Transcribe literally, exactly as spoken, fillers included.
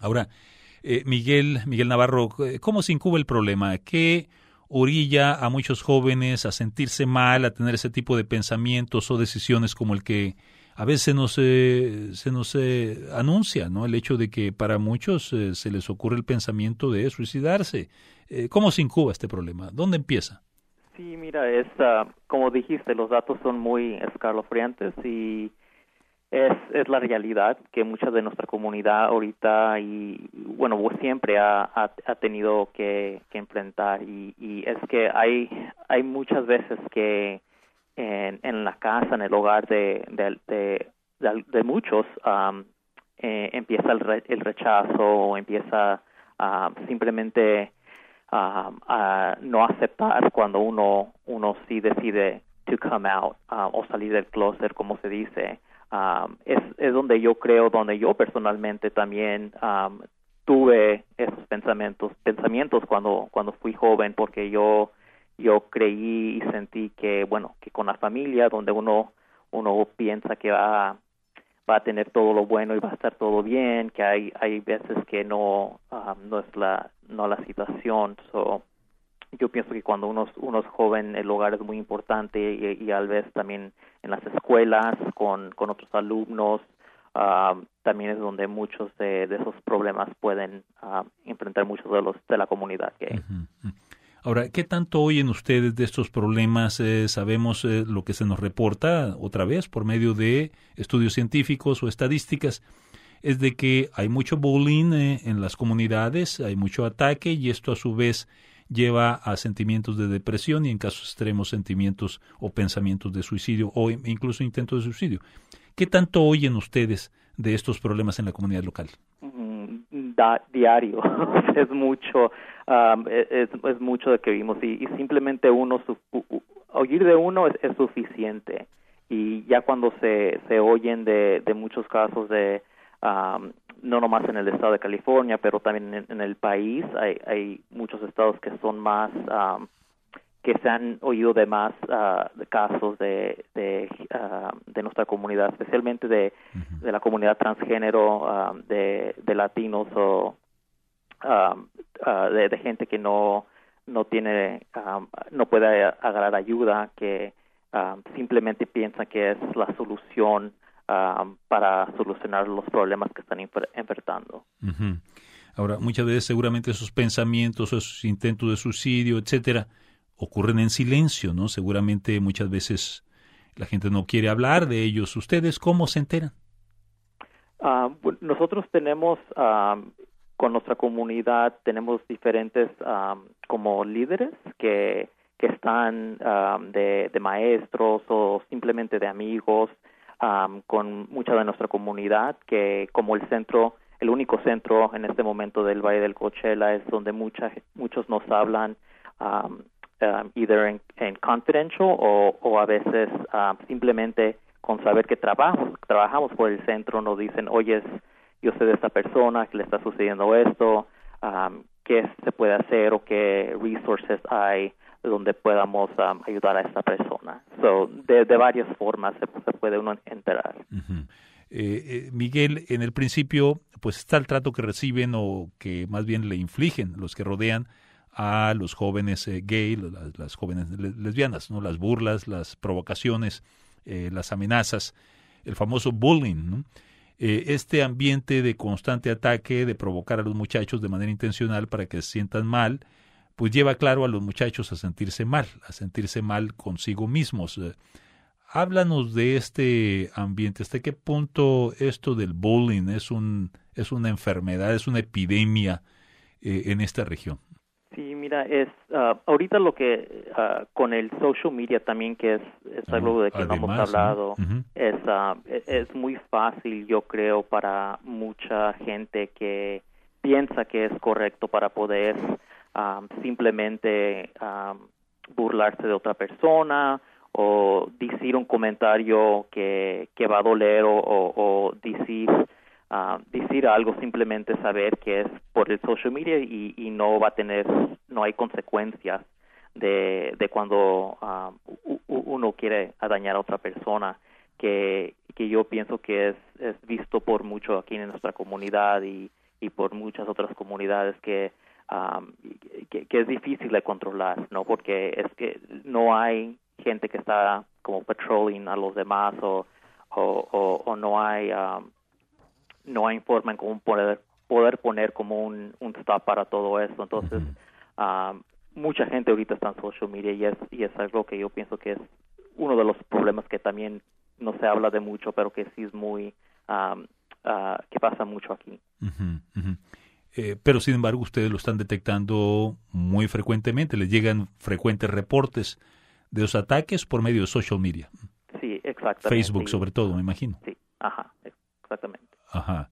Ahora, eh, Miguel, Miguel Navarro, ¿cómo se incuba el problema? ¿Qué orilla a muchos jóvenes a sentirse mal, a tener ese tipo de pensamientos o decisiones como el que a veces se nos, eh, se nos eh, anuncia, ¿no? El hecho de que para muchos eh, se les ocurre el pensamiento de suicidarse. Eh, ¿Cómo se incuba este problema? ¿Dónde empieza? Sí, mira, es uh, como dijiste, los datos son muy escalofriantes y es, es la realidad que mucha de nuestra comunidad ahorita y, bueno, siempre ha, ha, ha tenido que, que enfrentar y, y es que hay, hay muchas veces que en, en la casa, en el hogar de, de, de, de, de muchos, um, eh, empieza el, re, el rechazo, empieza uh, simplemente uh, uh, no aceptar cuando uno, uno sí decide to come out uh, o salir del closet, como se dice. Um, es, es donde yo creo, donde yo personalmente también um, tuve esos pensamientos, pensamientos cuando, cuando fui joven, porque yo yo creí y sentí que, bueno, que con la familia, donde uno uno piensa que va, va a tener todo lo bueno y va a estar todo bien, que hay hay veces que no um, no es la no la situación. So, yo pienso que cuando uno, uno es joven, el hogar es muy importante y, y a veces también en las escuelas, con, con otros alumnos, uh, también es donde muchos de, de esos problemas pueden uh, enfrentar muchos de los de la comunidad gay. Uh-huh. Ahora, ¿qué tanto oyen ustedes de estos problemas? Eh, sabemos eh, lo que se nos reporta otra vez por medio de estudios científicos o estadísticas, es de que hay mucho bullying eh, en las comunidades, hay mucho ataque y esto a su vez lleva a sentimientos de depresión y en casos extremos sentimientos o pensamientos de suicidio o incluso intentos de suicidio. ¿Qué tanto oyen ustedes de estos problemas en la comunidad local? Da, diario, es mucho, um, es, es mucho de que vimos y, y simplemente uno, su, u, oír de uno es, es suficiente y ya cuando se, se oyen de, de muchos casos de, um, no nomás en el estado de California, pero también en, en el país, hay, hay muchos estados que son más, um, que se han oído de más uh, de casos de de, uh, de nuestra comunidad, especialmente de, uh-huh. de la comunidad transgénero, uh, de, de latinos o uh, uh, de, de gente que no no tiene um, no puede agarrar ayuda, que um, simplemente piensa que es la solución um, para solucionar los problemas que están enfrentando. Uh-huh. Ahora, muchas veces seguramente esos pensamientos, esos intentos de suicidio, etcétera, ocurren en silencio, ¿no? Seguramente muchas veces la gente no quiere hablar de ellos. ¿Ustedes cómo se enteran? Uh, nosotros tenemos, um, con nuestra comunidad, tenemos diferentes um, como líderes que, que están um, de, de maestros o simplemente de amigos um, con mucha de nuestra comunidad, que como el centro, el único centro en este momento del Valle del Coachella es donde mucha, muchos nos hablan um, Um, either en, en confidential o, o a veces um, simplemente con saber que trabajamos, trabajamos por el centro, nos dicen, oye, yo sé de esta persona que le está sucediendo esto, um, qué se puede hacer o qué resources hay donde podamos um, ayudar a esta persona. So, de, de varias formas se, se puede uno enterar. Uh-huh. eh, eh, Miguel, en el principio, pues está el trato que reciben o que más bien le infligen los que rodean a los jóvenes eh, gay, las, las jóvenes lesbianas, ¿no? Las burlas, las provocaciones, eh, las amenazas, el famoso bullying, ¿no? Eh, este ambiente de constante ataque, de provocar a los muchachos de manera intencional para que se sientan mal, pues lleva, claro, a los muchachos a sentirse mal, a sentirse mal consigo mismos. Eh, háblanos de este ambiente. ¿Hasta qué punto esto del bullying es un es una enfermedad, es una epidemia eh, en esta región? Sí, mira, es uh, ahorita lo que uh, con el social media también, que es, es algo de que Además, no hemos hablado, ¿no? Uh-huh. es, uh, es muy fácil, yo creo, para mucha gente que piensa que es correcto para poder um, simplemente um, burlarse de otra persona o decir un comentario que, que va a doler o, o, o decir Uh, decir algo, simplemente saber que es por el social media y, y no va a tener, no hay consecuencias de, de cuando uh, uno quiere dañar a otra persona, que, que yo pienso que es, es visto por mucho aquí en nuestra comunidad y, y por muchas otras comunidades que, um, que, que es difícil de controlar, ¿no? Porque es que no hay gente que está como patrolling a los demás o, o, o, o no hay um, no hay forma en cómo poder, poder poner como un, un stop para todo esto. Entonces, uh-huh. um, mucha gente ahorita está en social media y es, y es algo que yo pienso que es uno de los problemas que también no se habla de mucho, pero que sí es muy, um, uh, que pasa mucho aquí. Uh-huh, uh-huh. Eh, pero sin embargo ustedes lo están detectando muy frecuentemente, les llegan frecuentes reportes de los ataques por medio de social media. Sí, exactamente. Facebook sobre todo, me imagino. Sí, ajá, exactamente. Ajá.